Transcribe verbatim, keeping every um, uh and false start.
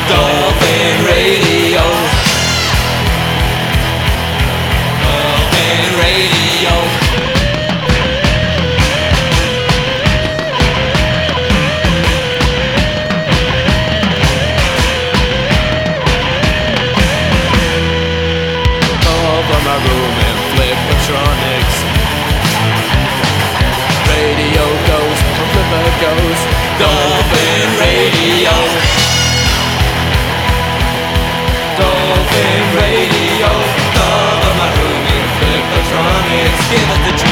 Dolphin Radio. Dolphin Radio. Over my room and Flippertronics. Radio goes, a river goes. Dolphin Radio. Dolphin Radio. Over my room and Flippertronics. Give us the